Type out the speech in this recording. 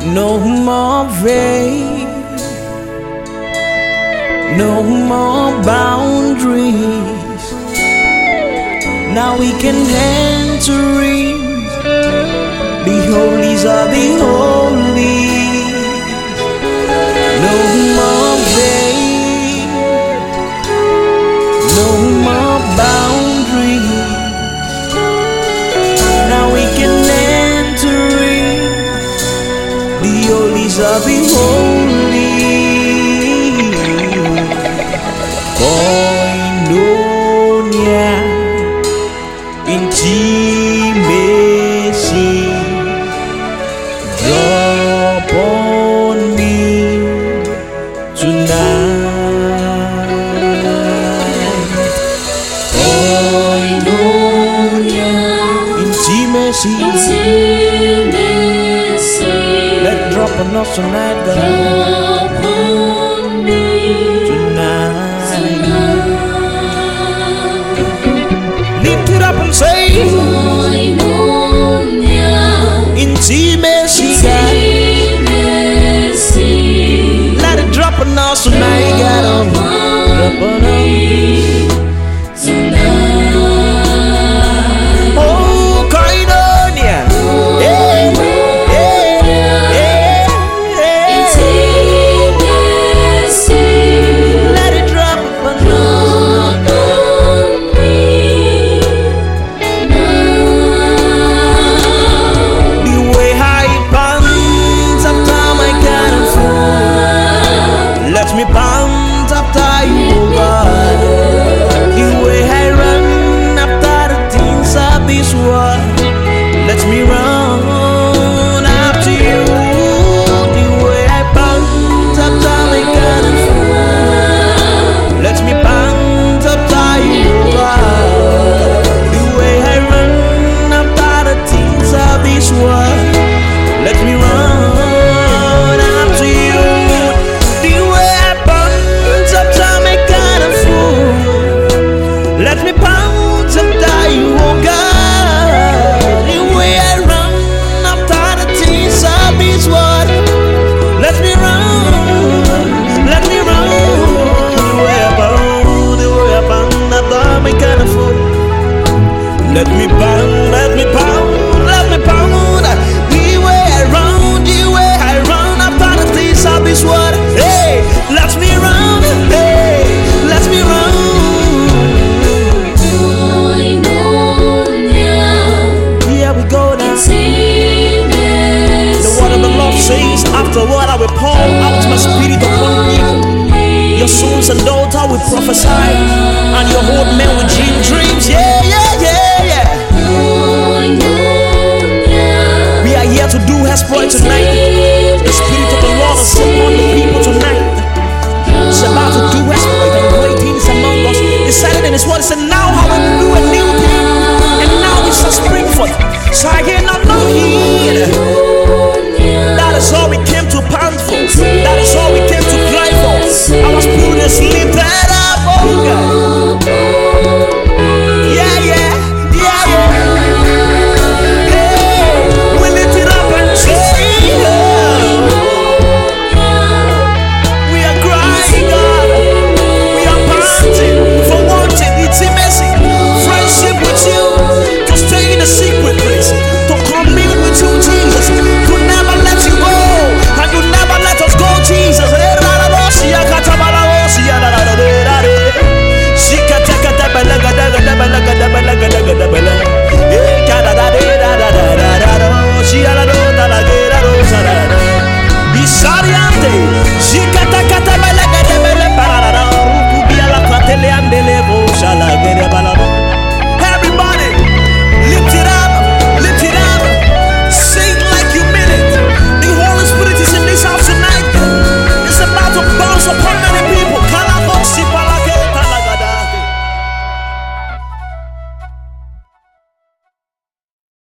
No more vain, no more boundaries. Now we can enter in the holies of the holies. No more vain, no more boundaries. Now we can enter in the holies of the holies. Koinonia, intimacy, drop on me tonight. Koinonia, Intimacy, let drop on us tonight, God. drop on me Tonight. tonight. Lift it up and say, Koinonia, intimacy, God. Let it drop on us tonight, God. Drop on us. Oh, Koinonia. Yeah, yeah, yeah, yeah. Let it drop on us. The way I bounce after my kind of food. Let me bounce after you, God. The way I run after the things of this world. Let me run after you. The way I bounce after my kind of food. Let me bounce after you, God. The way I run after the things of this world. Let me run after you. The way I bounce after my kind of food. Let me bounce after you, oh God. The way I run after the things of this world. Let me run, let me run. The way I bounce after my kind of food. Let me pound, let me pound, let me pound. The way I run after the things of this world. Hey, let me run, hey, let me run. Here we go now. The word of the Lord says, afterward I will pour out my spirit upon you. Your sons and daughters will prophesy, and your old men will dream dreams. Yeah, yeah, yeah, yeah. We are here to do exploit tonight. The Spirit of the Lord is upon the people tonight. It's about to do exploit and great things among us. He said it in His word. He said, now I will do a new thing, and now it shall spring forth. So I hear not no heed. That is all we came to pound for. That is